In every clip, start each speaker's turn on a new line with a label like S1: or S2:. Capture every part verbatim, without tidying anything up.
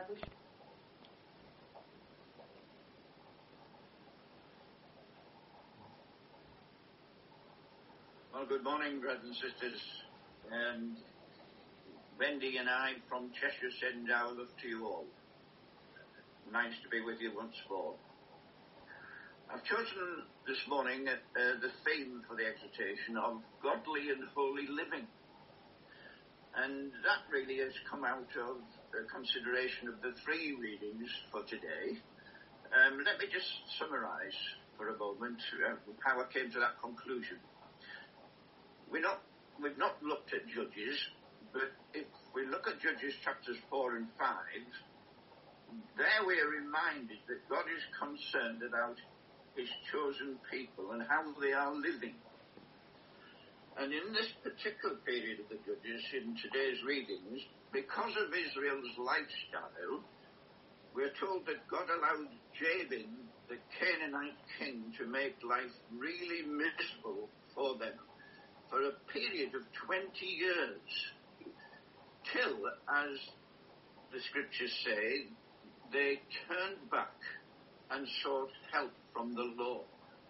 S1: established.
S2: Well, good morning, brothers and sisters. And Wendy and I from Cheshire send our love to you all. Nice to be with you once more. I've chosen this morning uh, the theme for the exhortation of godly and holy living. And that really has come out of the consideration of the three readings for today. Um, let me just summarise for a moment uh, how I came to that conclusion. We're not, we've not looked at Judges, but if we look at Judges chapters four and five, there we are reminded that God is concerned about his chosen people and how they are living. And in this particular period of the Judges, in today's readings, because of Israel's lifestyle, we're told that God allowed Jabin, the Canaanite king, to make life really miserable for them for a period of twenty years, till, as the scriptures say, they turned back and sought help from the Lord.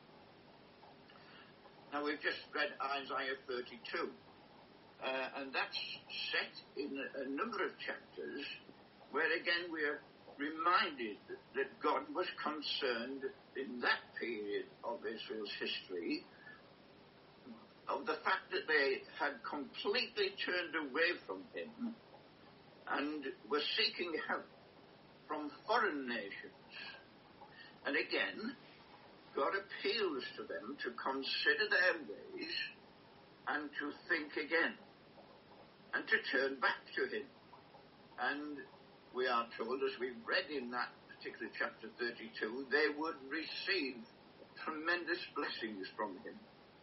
S2: Now, we've just read Isaiah thirty-two, uh, and that's set in a, a number of chapters where, again, we are reminded that God was concerned in that period of Israel's history of the fact that they had completely turned away from him and were seeking help from foreign nations. And again, God appeals to them to consider their ways and to think again and to turn back to him. And we are told, as we've read in that particular chapter thirty-two, they would receive tremendous blessings from him.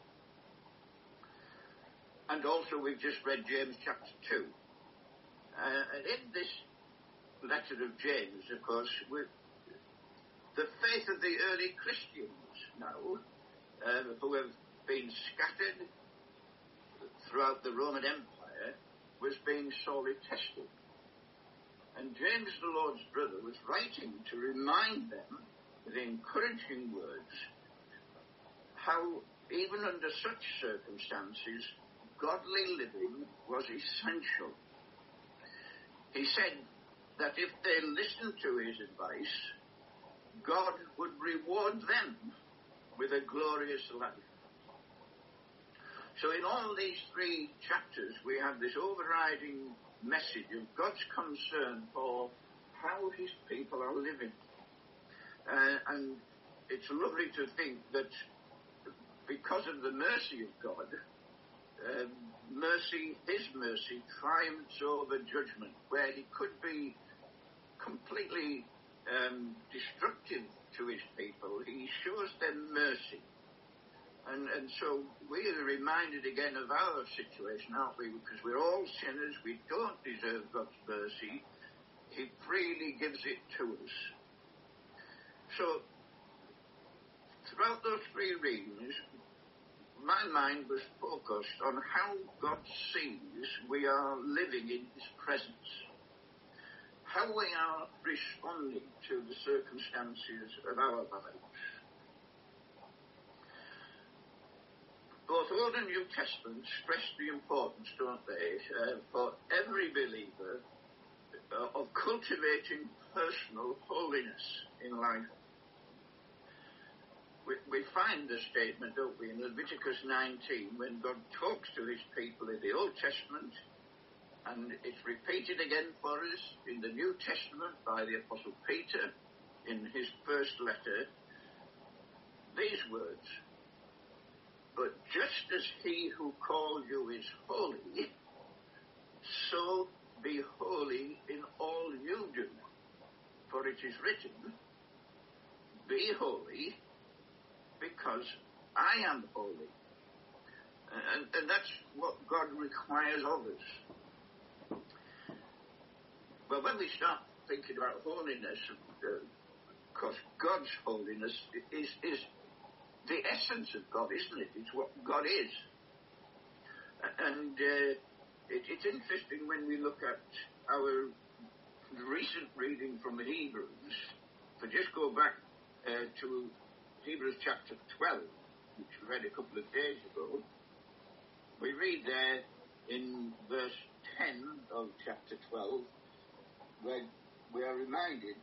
S2: And also we've just read James chapter two. Uh, and in this letter of James, of course, we're, the faith of the early Christians now, uh, who have been scattered throughout the Roman Empire, was being sorely tested. And James, the Lord's brother, was writing to remind them with encouraging words how, even under such circumstances, godly living was essential. He said that if they listened to his advice, God would reward them with a glorious life. So in all these three chapters, we have this overriding message of God's concern for how his people are living. Uh, and it's lovely to think that because of the mercy of God, uh, mercy, his mercy, triumphs over judgment, where he could be completely um, destructive to his people. He shows them mercy. And, and so we are reminded again of our situation, aren't we? Because we're all sinners. We don't deserve God's mercy. He freely gives it to us. So throughout those three readings, my mind was focused on how God sees we are living in his presence, how we are responding to the circumstances of our lives. Both Old and New Testament stress the importance, don't they, uh, for every believer uh, of cultivating personal holiness in life. We, we find the statement, don't we, in Leviticus nineteen, when God talks to his people in the Old Testament, and it's repeated again for us in the New Testament by the Apostle Peter in his first letter, these words: "But just as he who called you is holy, so be holy in all you do. For it is written, be holy, because I am holy." And, and that's what God requires of us. Well, when we start thinking about holiness, uh, of course, God's holiness is, is the essence of God, isn't it? It's what God is. And uh, it, it's interesting when we look at our the recent reading from the Hebrews, if I just go back uh, to Hebrews chapter twelve, which we read a couple of days ago, we read there in verse ten of chapter twelve, where we are reminded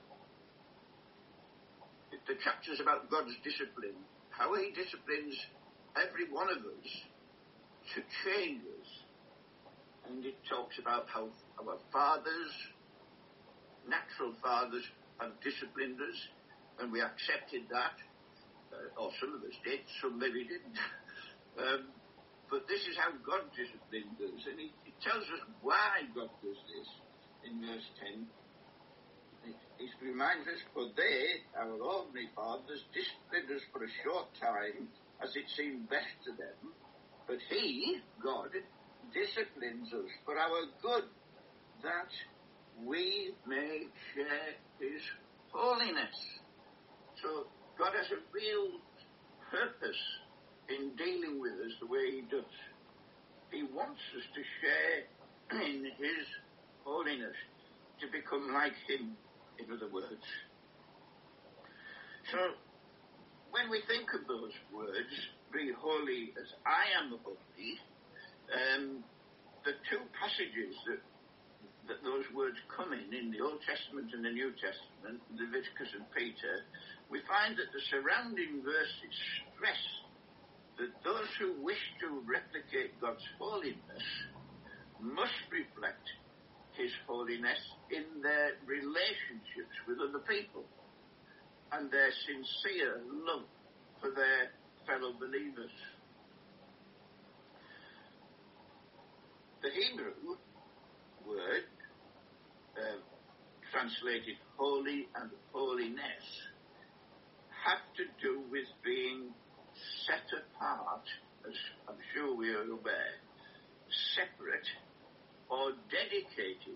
S2: that the chapter's about God's discipline, how he disciplines every one of us to change us. And it talks about how our fathers, natural fathers, have disciplined us, and we accepted that. Uh, or some of us did, some maybe didn't. um, but this is how God disciplined us, and he, he tells us why God does this in verse ten. He, he reminds us, for they, our ordinary fathers, disciplined us for a short time, as it seemed best to them, but he, God, disciplines us for our good, that we may share his holiness. So God has a real purpose in dealing with us the way he does. He wants us to share in his holiness, to become like him, in other words. So, when we think of those words, be holy as I am holy, um, the two passages that that those words come in, in the Old Testament and the New Testament, Leviticus and Peter, we find that the surrounding verses stress that those who wish to replicate God's holiness must reflect his holiness in their relationships with other people and their sincere love for their fellow believers. The Hebrew word, uh, translated holy and holiness, have to do with being set apart, as I'm sure we are aware, separate or dedicated.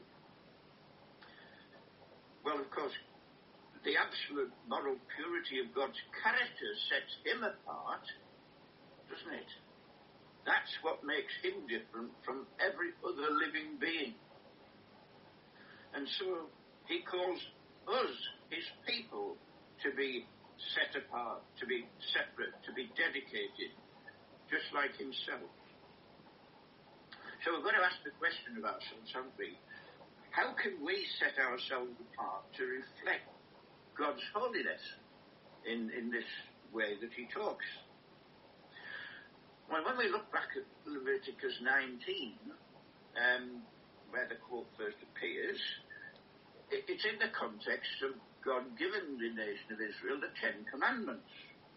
S2: Well, of course, the absolute moral purity of God's character sets him apart, doesn't it? That's what makes him different from every other living being. And so he calls us, his people, to be set apart, to be separate, to be dedicated, just like himself. So we're going to ask the question of ourselves, haven't we? How can we set ourselves apart to reflect God's holiness in, in this way that he talks? Well, when we look back at Leviticus nineteen, um, where the quote first appears, it, it's in the context of God giving the nation of Israel the Ten Commandments.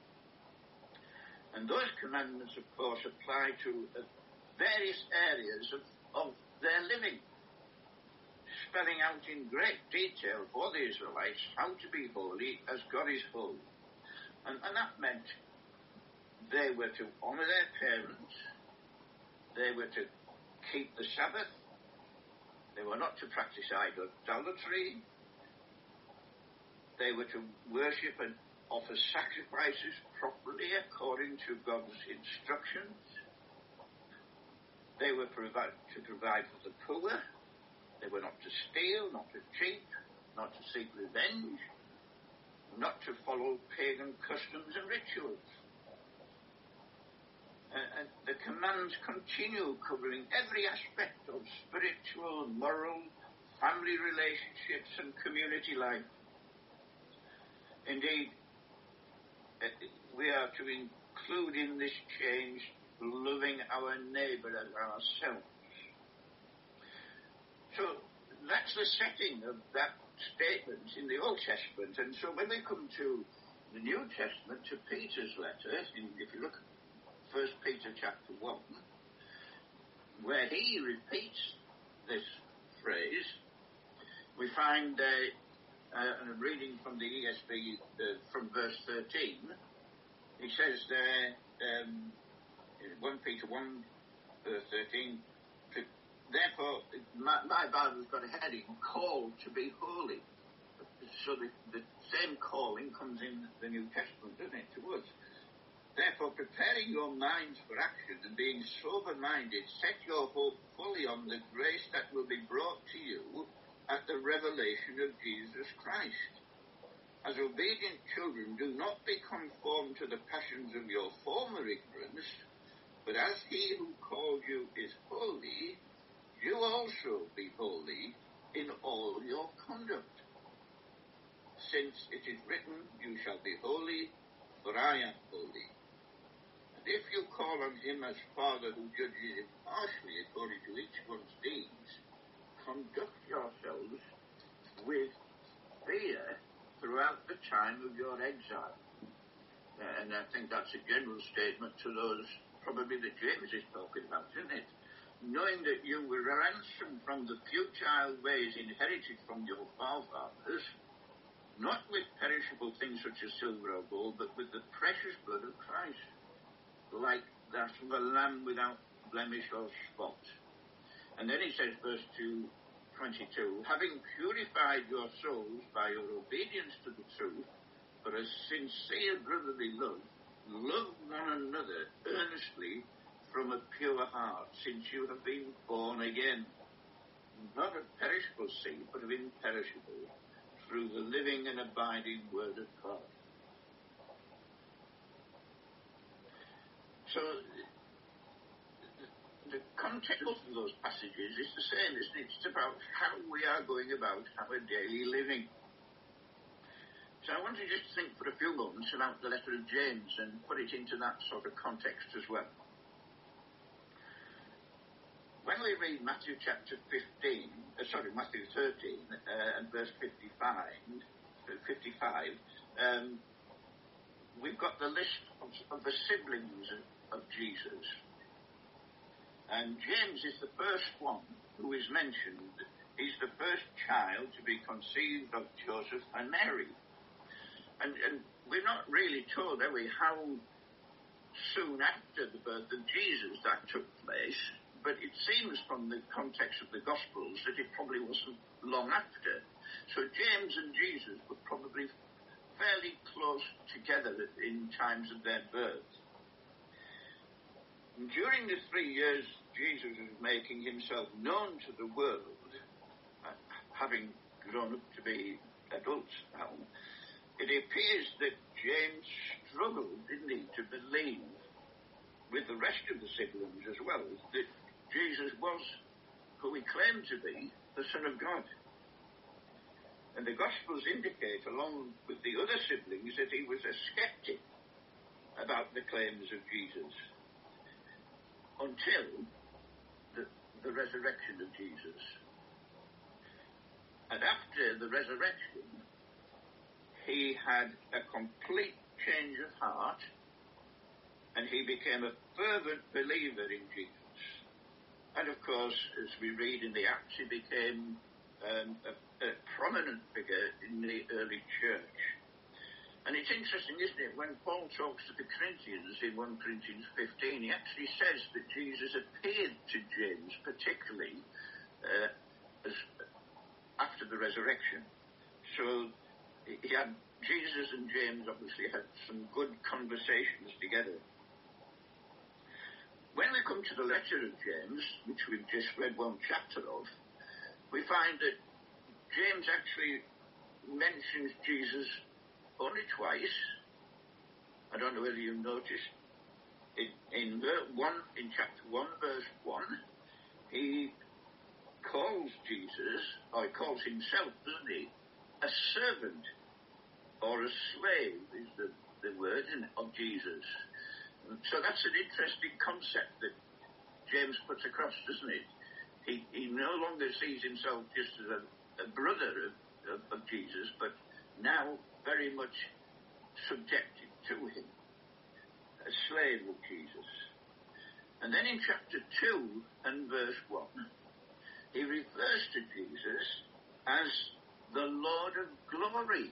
S2: And those commandments, of course, apply to uh, various areas of, of their living, spelling out in great detail for the Israelites how to be holy as God is holy. And, and that meant they were to honour their parents, they were to keep the Sabbath, they were not to practice idolatry, they were to worship and offer sacrifices properly according to God's instructions, they were provi- to provide for the poor, they were not to steal, not to cheat, not to seek revenge, not to follow pagan customs and rituals. Uh, and the commands continue covering every aspect of spiritual, moral, family relationships and community life. Indeed, uh, we are to include in this change loving our neighbour as ourselves. So that's the setting of that statement in the Old Testament. And so when we come to the New Testament, to Peter's letter, in, if you look at First Peter chapter one, where he repeats this phrase, we find uh, uh, a reading from the E S V uh, from verse thirteen. He says there, um, in First Peter one, verse thirteen, to, therefore, my, my Bible's got a heading, called to be holy. So the, the same calling comes in the New Testament, doesn't it, to us? Therefore, preparing your minds for action and being sober-minded, set your hope fully on the grace that will be brought to you at the revelation of Jesus Christ. As obedient children, do not be conformed to the passions of your former ignorance, but as he who called you is holy, you also be holy in all your conduct. Since it is written, you shall be holy, for I am holy. And if you call on him as Father who judges impartially according to each one's deeds, conduct yourselves with fear throughout the time of your exile. Uh, and I think that's a general statement to those probably that James is talking about, isn't it? Knowing that you were ransomed from the futile ways inherited from your forefathers, not with perishable things such as silver or gold, but with the precious blood of Christ, like that of a lamb without blemish or spot. And then he says, verse two, twenty-two, having purified your souls by your obedience to the truth, for a sincere brotherly love, love one another earnestly from a pure heart, since you have been born again, not of perishable seed, but of imperishable, through the living and abiding word of God. So, the context of those passages is the same, isn't it? It's about how we are going about our daily living. So I want to just think for a few moments about the letter of James and put it into that sort of context as well. When we read Matthew chapter fifteen, uh, sorry, Matthew thirteen uh, and verse fifty-five, fifty-five um, we've got the list of, of the siblings of, of Jesus. And James is the first one who is mentioned. He's the first child to be conceived of Joseph and Mary. And, and we're not really told, are we, how soon after the birth of Jesus that took place. But it seems from the context of the Gospels that it probably wasn't long after. So James and Jesus were probably fairly close together in times of their birth. And during the three years Jesus was making himself known to the world, uh, having grown up to be adults now, it appears that James struggled, didn't he, to believe with the rest of the siblings as well, that Jesus was who he claimed to be, the Son of God. And the Gospels indicate, along with the other siblings, that he was a skeptic about the claims of Jesus until the, the resurrection of Jesus. And after the resurrection, he had a complete change of heart, and he became a fervent believer in Jesus. And of course, as we read in the Acts, he became um, a, a prominent figure in the early church. And it's interesting, isn't it, when Paul talks to the Corinthians in First Corinthians fifteen, he actually says that Jesus appeared to James, particularly uh, as, after the resurrection. So he had, Jesus and James obviously had some good conversations together. When we come to the letter of James, which we've just read one chapter of, we find that James actually mentions Jesus only twice. I don't know whether you noticed. In, in one, in chapter one, verse one, he calls Jesus, or he calls himself, doesn't he, a servant or a slave is the, the word, isn't it, of Jesus. So that's an interesting concept that James puts across, doesn't it? He, he no longer sees himself just as a, a brother of, of, of Jesus, but now very much subjected to him, a slave of Jesus. And then in chapter two and verse one, he refers to Jesus as the Lord of glory.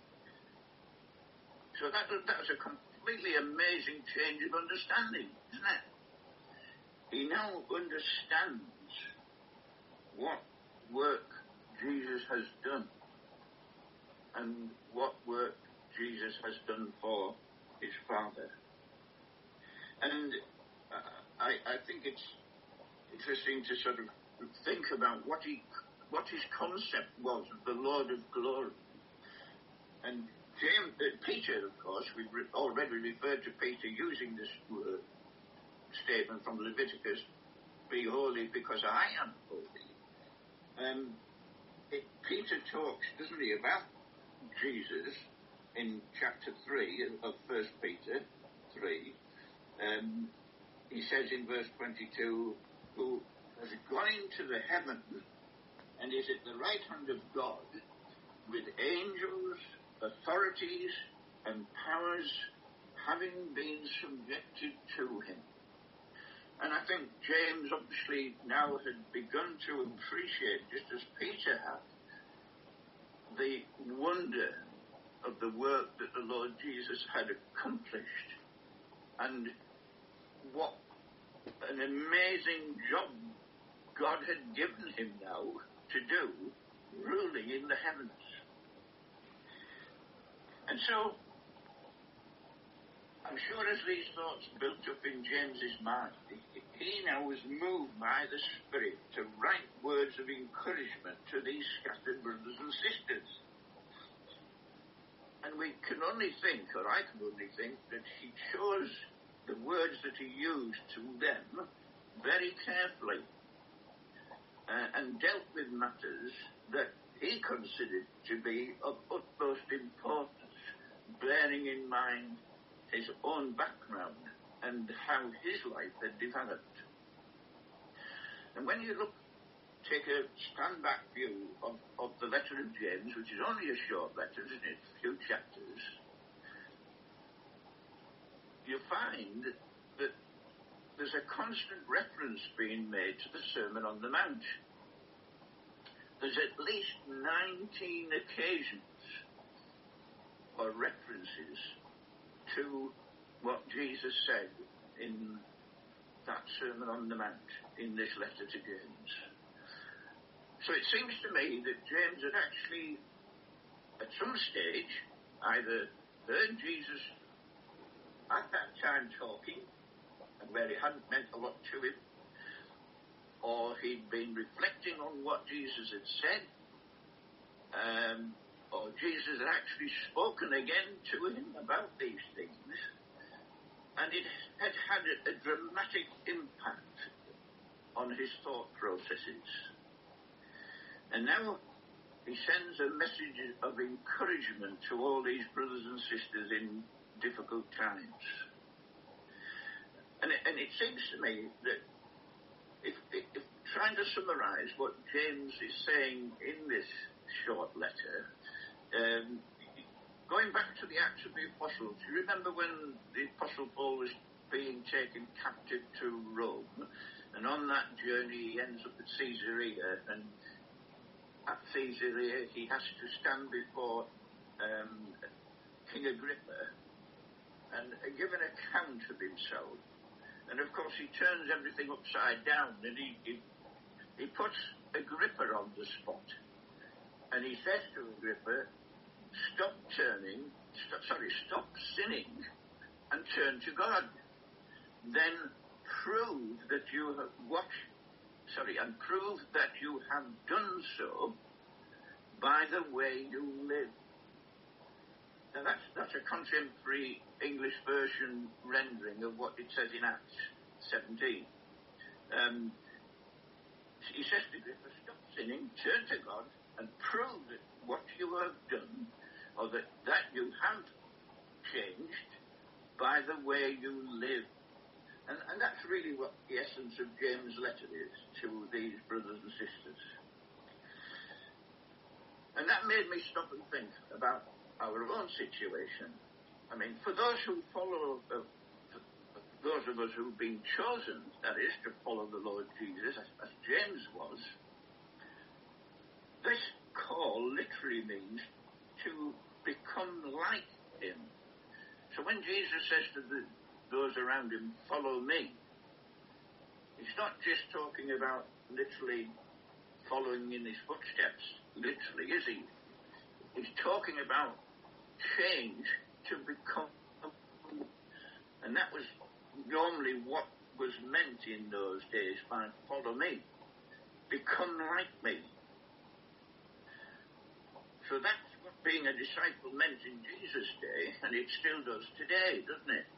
S2: So that, that's a completely amazing change of understanding, isn't it? He now understands what work Jesus has done and what work Jesus has done for his Father. And uh, I, I think it's interesting to sort of think about what he what his concept was of the Lord of glory. And James, uh, Peter, of course, we've re- already referred to Peter using this word, statement from Leviticus, be holy because I am holy. Um, it, Peter talks, doesn't he, about Jesus in chapter three of First Peter three. Um, he says in verse twenty-two, who has gone into the heaven and is at the right hand of God with angels, authorities, and powers having been subjected to him. And I think James obviously now had begun to appreciate, just as Peter had, the wonder of the work that the Lord Jesus had accomplished, and what an amazing job God had given him now to do, ruling in the heavens. And so, I'm sure as these thoughts built up in James's mind, he now was moved by the Spirit to write words of encouragement to these scattered brothers and sisters. And we can only think, or I can only think, that he chose the words that he used to them very carefully uh, and dealt with matters that he considered to be of utmost importance, bearing in mind his own background and how his life had developed. And when you look, take a stand-back view of, of the letter of James, which is only a short letter, isn't it? A few chapters, you find that there's a constant reference being made to the Sermon on the Mount. There's at least nineteen occasions or references to what Jesus said in that Sermon on the Mount, in this letter to James. So it seems to me that James had actually, at some stage, either heard Jesus at that time talking, and where it hadn't meant a lot to him, or he'd been reflecting on what Jesus had said, um, or Jesus had actually spoken again to him about these things, and it had had a, a dramatic impact on his thought processes. And now he sends a message of encouragement to all these brothers and sisters in difficult times. And it, and it seems to me that if, if, if trying to summarize what James is saying in this short letter, Um, going back to the Acts of the Apostles, you remember when the Apostle Paul was being taken captive to Rome, and on that journey he ends up at Caesarea, and at Caesarea he has to stand before um, King Agrippa and give an account of himself. And of course he turns everything upside down, and he, he, he puts Agrippa on the spot. And he says to Agrippa, stop turning, stop, sorry, stop sinning and turn to God. Then prove that you have watched, sorry, and prove that you have done so by the way you live. Now that's, that's a contemporary English version rendering of what it says in Acts seventeen. Um, he says to Agrippa, stop sinning, turn to God, and prove that what you have done, or that, that you have changed by the way you live. And, and that's really what the essence of James' letter is to these brothers and sisters. And that made me stop and think about our own situation. I mean, for those who follow, uh, those of us who've been chosen, that is, to follow the Lord Jesus, as, as James was, this call literally means to become like him. So when Jesus says to the, those around him, follow me, he's not just talking about literally following in his footsteps, literally, is he? He's talking about change to become, and that was normally what was meant in those days by follow me. Become like me. So that's what being a disciple meant in Jesus' day, and it still does today, doesn't it?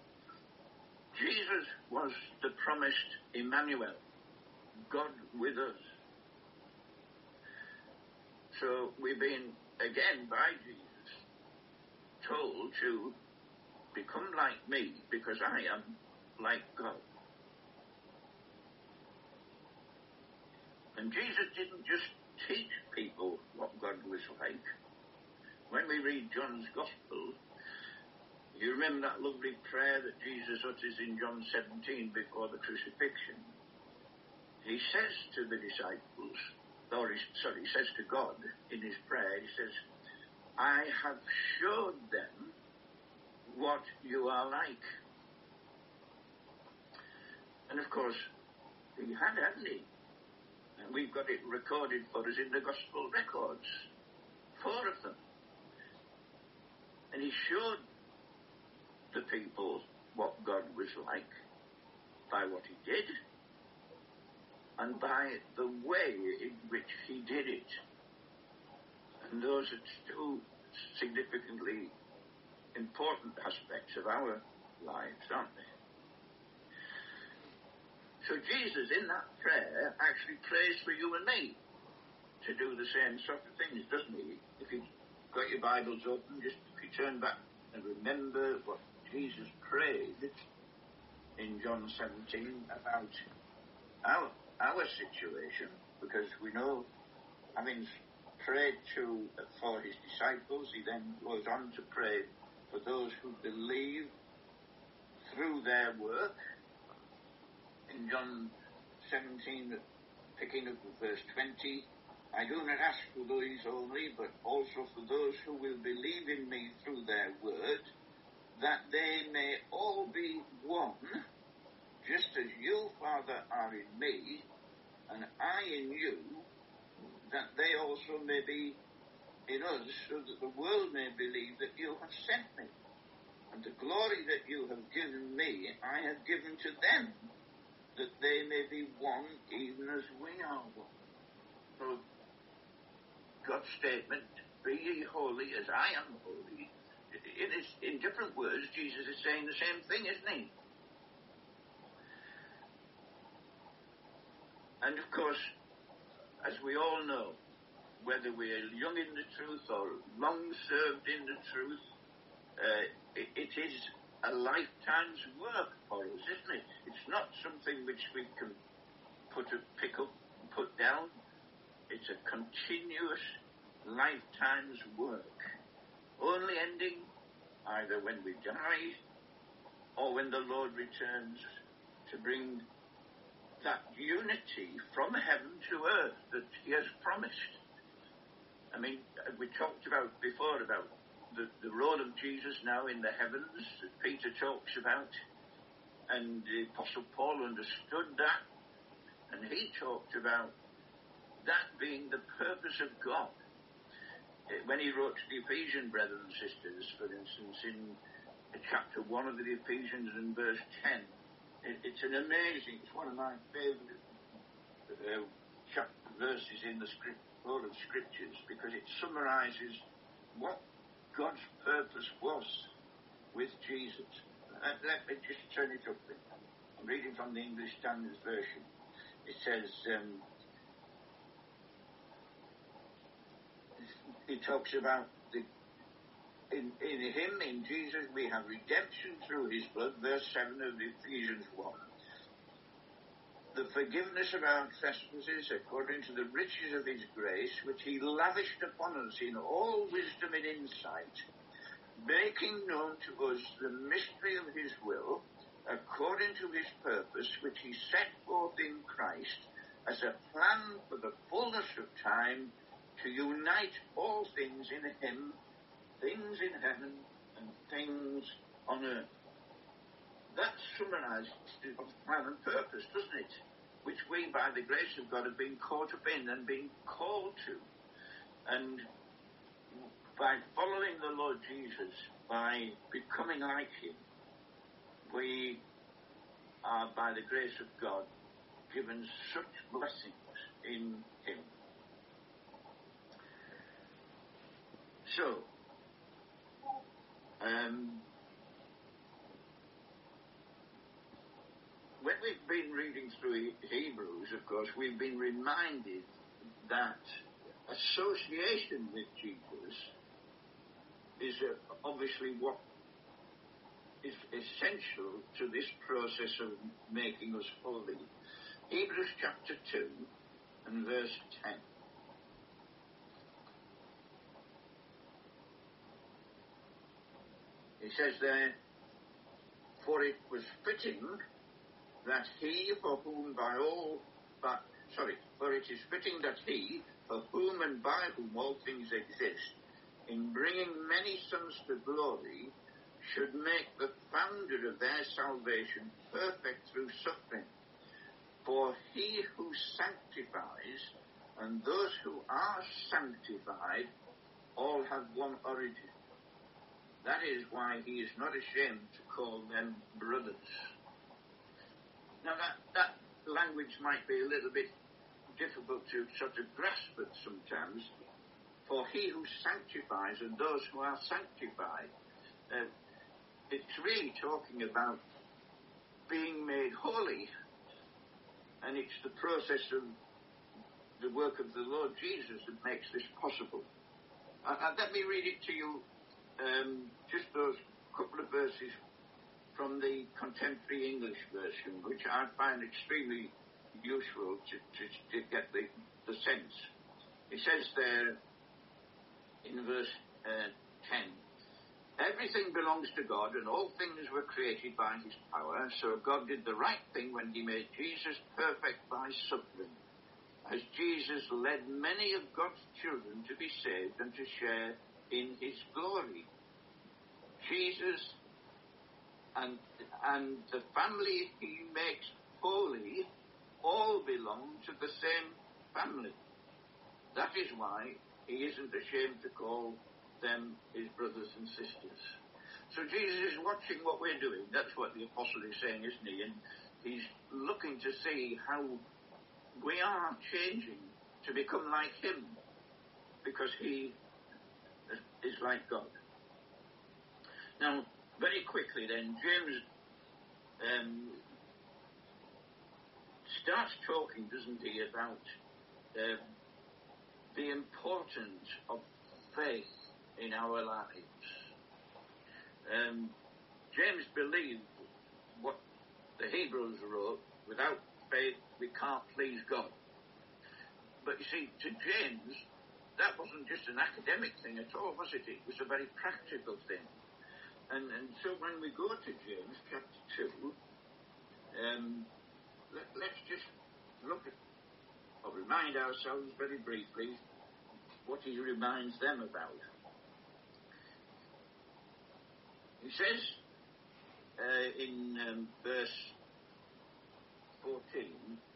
S2: Jesus was the promised Emmanuel, God with us. So we've been, again, by Jesus, told to become like me because I am like God. And Jesus didn't just teach people what God was like. When we read John's Gospel, you remember that lovely prayer that Jesus utters in John seventeen before the crucifixion. He says to the disciples, or he, sorry, he says to God in his prayer, he says, I have showed them what you are like. And of course, he had, hadn't he? And we've got it recorded for us in the Gospel records. Four of them. And he showed the people what God was like by what he did and by the way in which he did it. And those are two significantly important aspects of our lives, aren't they? So Jesus, in that prayer, actually prays for you and me to do the same sort of things, doesn't he? If you've got your Bibles open, just if you turn back and remember what Jesus prayed in John seventeen about our, our situation, because we know, having prayed to for his disciples, he then goes on to pray for those who believe through their work. In John seventeen, picking up with verse twenty, I do not ask for these only, but also for those who will believe in me through their word, that they may all be one, just as you, Father, are in me, and I in you, that they also may be in us, so that the world may believe that you have sent me. And the glory that you have given me, I have given to them, that they may be one even as we are one. So God's statement, be ye holy as I am holy, in, his, in different words, Jesus is saying the same thing, isn't he? And of course, as we all know, whether we are young in the truth or long served in the truth, uh, it, it is a lifetime's work for us, isn't it? It's not something which we can put a, pick up and put down. It's a continuous lifetime's work, only ending either when we die or when the Lord returns to bring that unity from heaven to earth that he has promised. I mean, we talked about before about The, the role of Jesus now in the heavens that Peter talks about, and the Apostle Paul understood that, and he talked about that being the purpose of God. When he wrote to the Ephesian brothers and sisters, for instance, in chapter one of the Ephesians and verse ten, it, it's an amazing, it's one of my favourite uh, chapter verses in the script, all of scriptures, because it summarises what God's purpose was with Jesus. Uh, let me just turn it up. I'm reading from the English Standard Version. It says, um, it talks about the, in, in him, in Jesus, we have redemption through his blood, verse seven of Ephesians one. The forgiveness of our trespasses according to the riches of his grace, which he lavished upon us in all wisdom and insight, making known to us the mystery of his will, according to his purpose, which he set forth in Christ as a plan for the fullness of time, to unite all things in him, things in heaven and things on earth. That summarizes God's plan and purpose, doesn't it? Which we, by the grace of God, have been caught up in and been called to. And by following the Lord Jesus, by becoming like him, we are, by the grace of God, given such blessings in him. So, um, when we've been reading through Hebrews, of course, we've been reminded that association with Jesus is uh, obviously what is essential to this process of making us holy. Hebrews chapter two and verse ten. He says there, for it was fitting that he for whom by all, but, sorry, for it is fitting that he, for whom and by whom all things exist, in bringing many sons to glory, should make the founder of their salvation perfect through suffering. For he who sanctifies and those who are sanctified all have one origin. That is why he is not ashamed to call them brothers. Now that, that language might be a little bit difficult to sort of grasp it sometimes. For he who sanctifies and those who are sanctified. Uh, it's really talking about being made holy. And it's the process of the work of the Lord Jesus that makes this possible. Uh, uh, let me read it to you, um, just those couple of verses from the contemporary English version, which I find extremely useful to, to, to get the, the sense. It says there in verse uh, ten, everything belongs to God and all things were created by his power, so God did the right thing when he made Jesus perfect by suffering, as Jesus led many of God's children to be saved and to share in his glory. Jesus and, and the family he makes holy all belong to the same family. That is why he isn't ashamed to call them his brothers and sisters. So Jesus is watching what we're doing. That's what the apostle is saying, isn't he? And he's looking to see how we are changing to become like him, because he is like God. Now, very quickly then, James um, starts talking, doesn't he, about uh, the importance of faith in our lives. Um, James believed what the Hebrews wrote, without faith we can't please God. But you see, to James, that wasn't just an academic thing at all, was it? It was a very practical thing. And, and so when we go to James chapter two, um, let, let's just look at, or remind ourselves very briefly what he reminds them about. He says uh, in um, verse fourteen,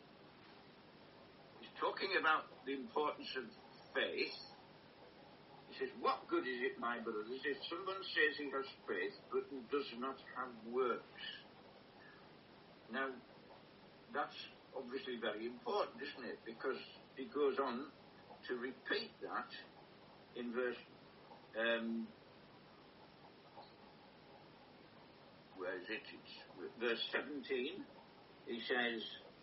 S2: he's talking about the importance of faith. He says, what good is it, my brothers, if someone says he has faith but does not have works? Now, that's obviously very important, isn't it? Because he goes on to repeat that in verse um, where is it? It's verse seventeen. He says,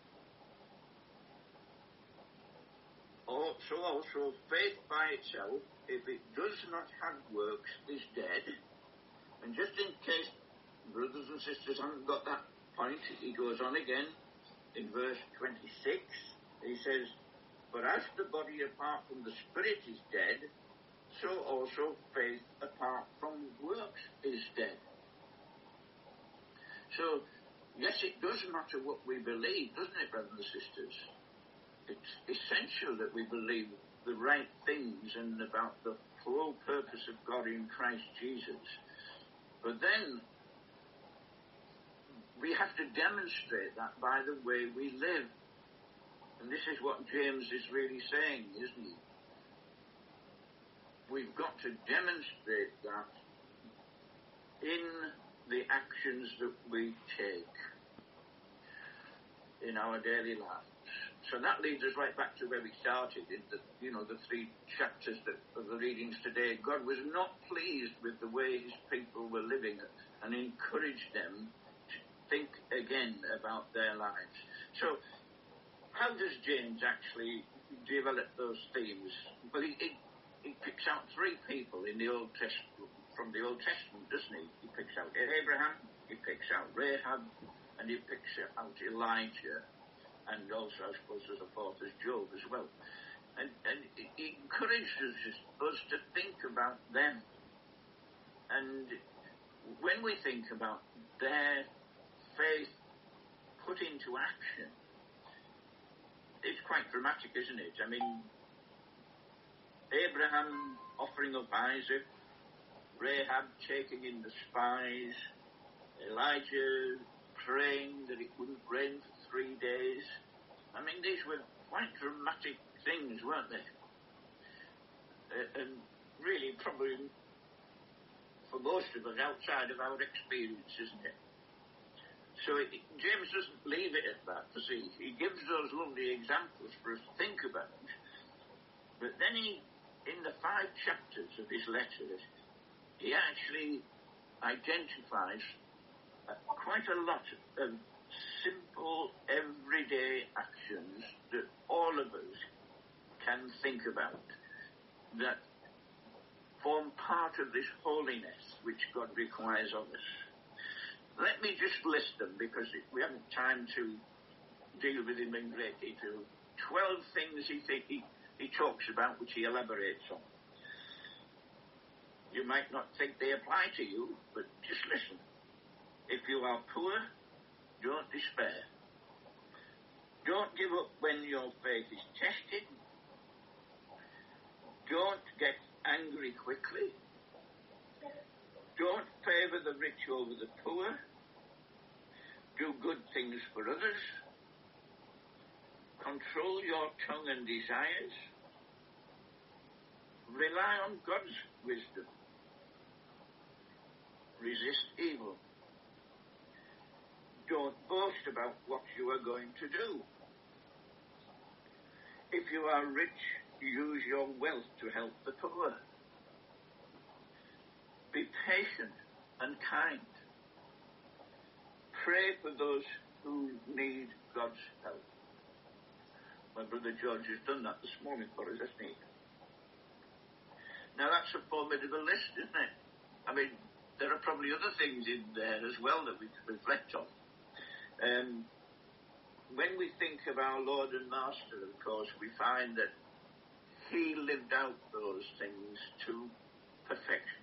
S2: so also faith by itself, if it does not have works, is dead. And just in case brothers and sisters haven't got that point, he goes on again in verse twenty-six. He says, but as the body apart from the spirit is dead, so also faith apart from works is dead. So, yes, it does matter what we believe, doesn't it, brothers and sisters? It's essential that we believe the right things and about the full purpose of God in Christ Jesus. But then, we have to demonstrate that by the way we live. And this is what James is really saying, isn't he? We've got to demonstrate that in the actions that we take in our daily lives. So that leads us right back to where we started, in the, you know, the three chapters that, of the readings today. God was not pleased with the way his people were living and encouraged them to think again about their lives. So how does James actually develop those themes? Well, he, he, he picks out three people in the Old Testament, from the Old Testament, doesn't he? He picks out Abraham, he picks out Rahab, and he picks out Elijah. And also, I suppose, there's a fourth as Job as well. And, and he encourages us to think about them. And when we think about their faith put into action, it's quite dramatic, isn't it? I mean, Abraham offering up Isaac, Rahab taking in the spies, Elijah praying that it wouldn't rain for three days. I mean, these were quite dramatic things, weren't they? Uh, and really, probably, for most of us, outside of our experience, isn't it? So it, James doesn't leave it at that, does he? He gives those lovely examples for us to think about. But then he, in the five chapters of his letter, he actually identifies uh, quite a lot of simple, everyday actions that all of us can think about that form part of this holiness which God requires of us. Let me just list them, because we haven't time to deal with them in great detail. Twelve things he, think he, he talks about, which he elaborates on. You might not think they apply to you, but just listen. If you are poor, don't despair. Don't give up when your faith is tested. Don't get angry quickly. Don't favour the rich over the poor. Do good things for others. Control your tongue and desires. Rely on God's wisdom. Resist evil. Don't boast about what you are going to do. If you are rich, use your wealth to help the poor. Be patient and kind. Pray for those who need God's help. My brother George has done that this morning for us, hasn't he? Now that's a formidable list, isn't it? I mean, there are probably other things in there as well that we could reflect on. Um, when we think of our Lord and Master, of course, we find that he lived out those things to perfection.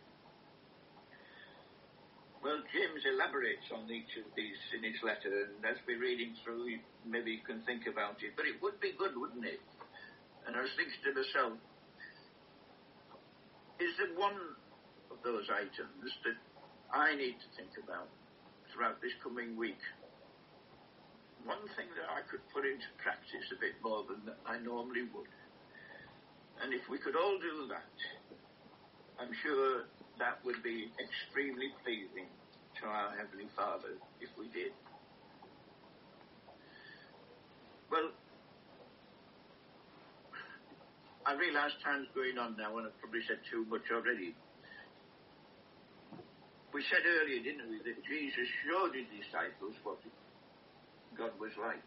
S2: Well, James elaborates on each of these in his letter, and as we're reading through, maybe you can think about it. But it would be good, wouldn't it? And I was thinking to myself, is there one of those items that I need to think about throughout this coming week? One thing that I could put into practice a bit more than I normally would. And if we could all do that, I'm sure that would be extremely pleasing to our Heavenly Father if we did. Well, I realise time's going on now, and I've probably said too much already. We said earlier, didn't we, that Jesus showed his disciples what God was like.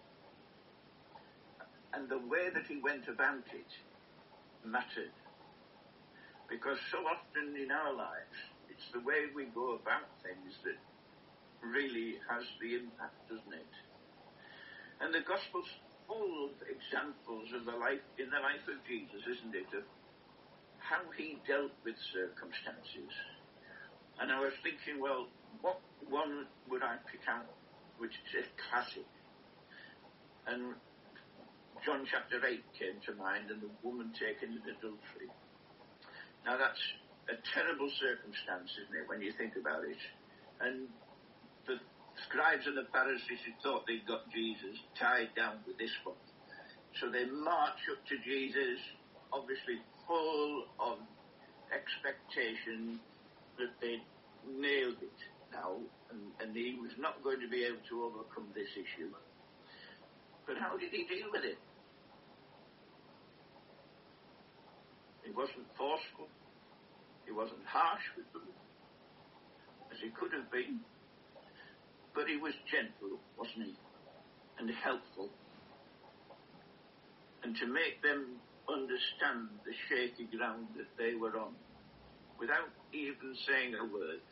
S2: And the way that he went about it mattered. Because so often in our lives, it's the way we go about things that really has the impact, doesn't it? And the Gospel's full of examples of the life, in the life of Jesus, isn't it, of how he dealt with circumstances. And I was thinking, well, what one would I pick out which is a classic? And John chapter eight came to mind, and the woman taken in adultery. Now that's a terrible circumstance, isn't it, when you think about it? And the scribes and the Pharisees who thought they'd got Jesus tied down with this one. So they march up to Jesus, obviously full of expectation that they'd nailed it now, and, and he was not going to be able to overcome this issue. But how did he deal with it? He wasn't forceful. He wasn't harsh with them, as he could have been. But he was gentle, wasn't he? And helpful. And to make them understand the shaky ground that they were on, without even saying a word.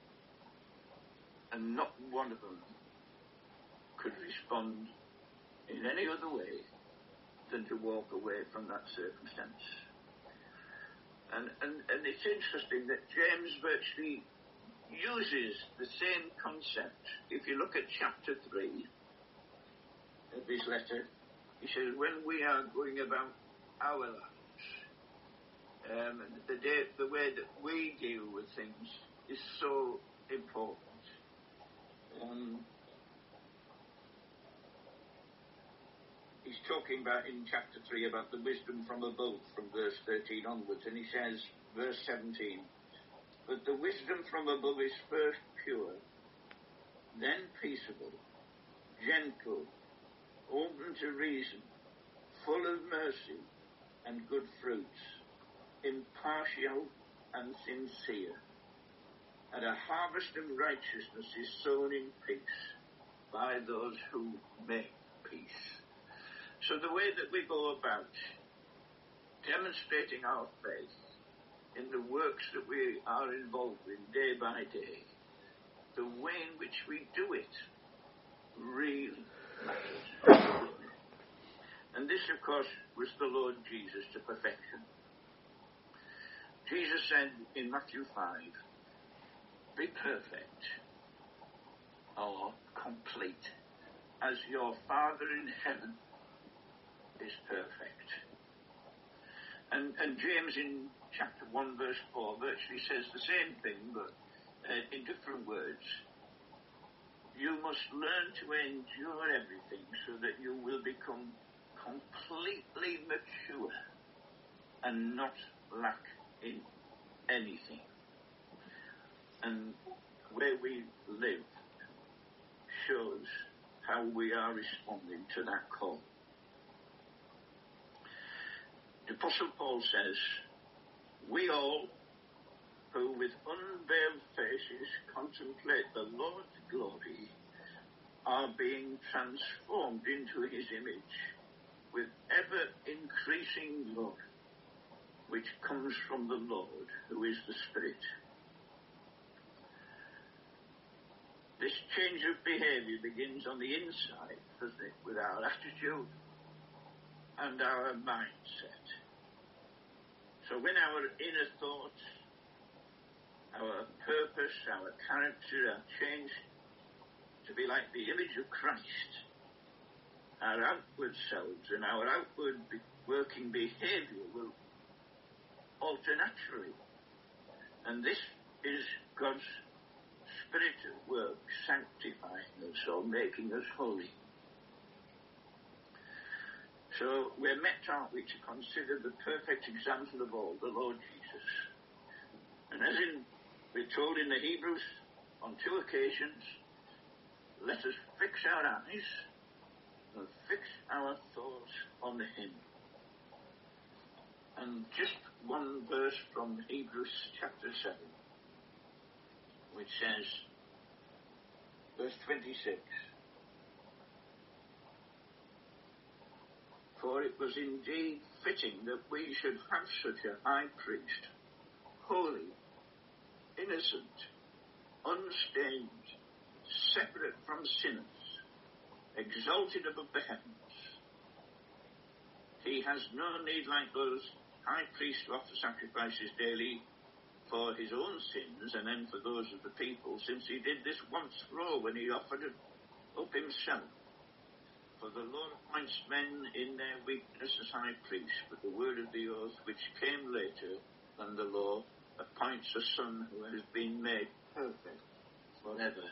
S2: And not one of them could respond in any other way than to walk away from that circumstance. And, and, and it's interesting that James virtually uses the same concept. If you look at chapter three of his letter, he says, when we are going about our lives, um, the, day, the way that we deal with things is so important. Um, he's talking about in chapter three about the wisdom from above, from verse thirteen onwards, and he says, verse seventeen, but the wisdom from above is first pure, then peaceable, gentle, open to reason, full of mercy and good fruits, impartial and sincere. And a harvest of righteousness is sown in peace by those who make peace. So the way that we go about demonstrating our faith in the works that we are involved in day by day, the way in which we do it really matters. And this, of course, was the Lord Jesus to perfection. Jesus said in Matthew five, be perfect or complete as your Father in heaven is perfect. And, and James in chapter one verse four virtually says the same thing, but uh, in different words. You must learn to endure everything so that you will become completely mature and not lack in anything. And where we live shows how we are responding to that call. The Apostle Paul says, we all who with unveiled faces contemplate the Lord's glory are being transformed into his image with ever increasing glory, which comes from the Lord, who is the Spirit. This change of behavior begins on the inside, doesn't it, with our attitude and our mindset. So when our inner thoughts, our purpose, our character are changed to be like the image of Christ, our outward selves and our outward working behavior will alter naturally. And this is God's Spirit at work, sanctifying us or making us holy. So we're met, aren't we, to consider the perfect example of all, the Lord Jesus. And as in, we're told in the Hebrews on two occasions, let us fix our eyes and fix our thoughts on him. And just one verse from Hebrews chapter seven, which says, verse twenty-six, for it was indeed fitting that we should have such a high priest, holy, innocent, unstained, separate from sinners, exalted above the heavens. He has no need, like those high priests, to offer sacrifices daily for his own sins and then for those of the people, since he did this once for all when he offered up himself. For the Lord appoints men in their weakness as high priests, but the word of the oath, which came later than the law, appoints a son who has been made perfect forever.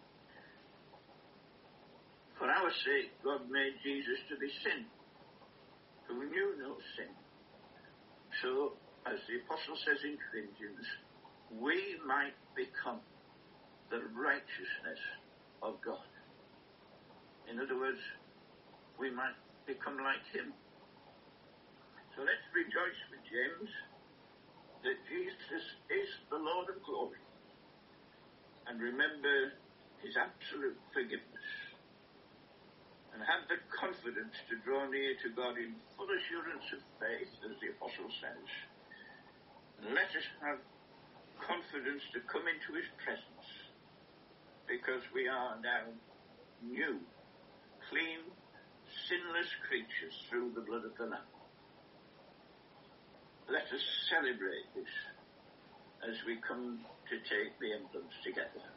S2: For our sake, God made Jesus to be sin, who knew no sin. So, as the Apostle says in Corinthians, we might become the righteousness of God. In other words, we might become like him. So let's rejoice with James that Jesus is the Lord of glory, and remember his absolute forgiveness, and have the confidence to draw near to God in full assurance of faith, as the apostle says. And let us have confidence to come into his presence, because we are now new, clean, sinless creatures through the blood of the Lamb. Let us celebrate this as we come to take the emblems together.